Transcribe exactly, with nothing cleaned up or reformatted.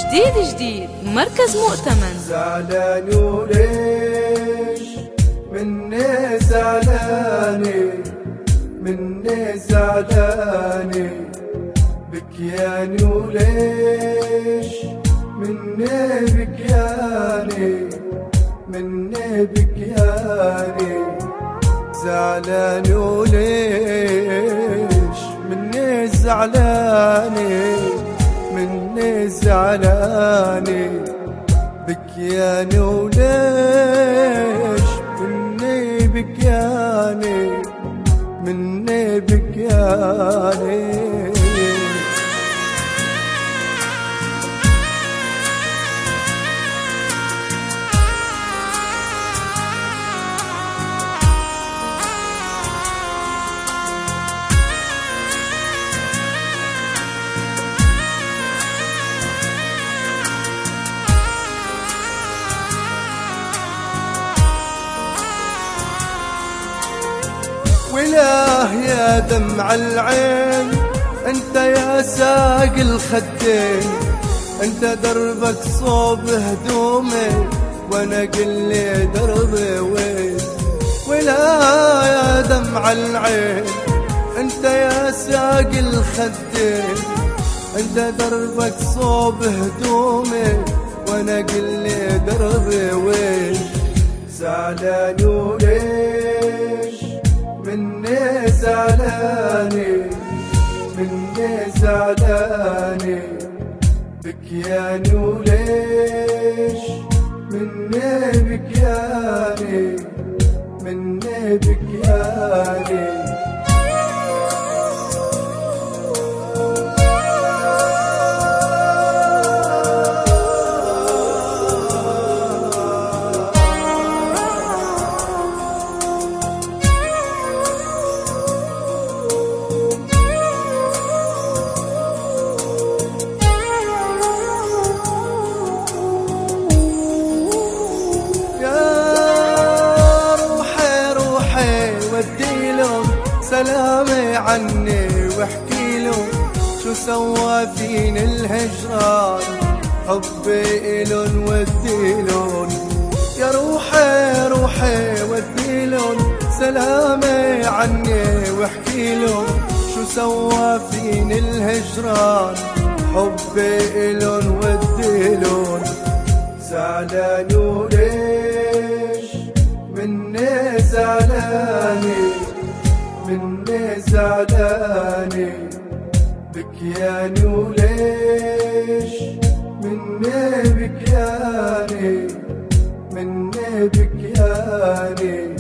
جديد جديد مركز مؤتمن. زعلاني وليش مني زعلاني، مني زعلاني بكياني وليش مني بكياني، مني بكياني. زعلاني وليش مني زعلاني، مني زعلاني بكياني وليش مني بكياني، مني بكياني. ويلاه يا دمع العين، انت يا ساق الخدين، انت دربك صوب هدومي وانا قلي دربي وين. ويلاه يا دمع العين، انت يا ساق الخدين، انت دربك صوب هدومي وانا قلي دربي وين. زعلاني وليش مني زعلاني، مني زعلاني بكياني وليش مني بكياني، مني بكياني. سلامي عني واحكي له شو سوى فيني الهجران، حبي إلن وديلن يا روحي روحي وديلن. سلامي عني واحكي له شو سوى فيني الهجران، حبي إلن وديلن. زعلاني وليش مني زعلاني، مني زعلاني بكياني وليش مني بكياني، مني بكياني.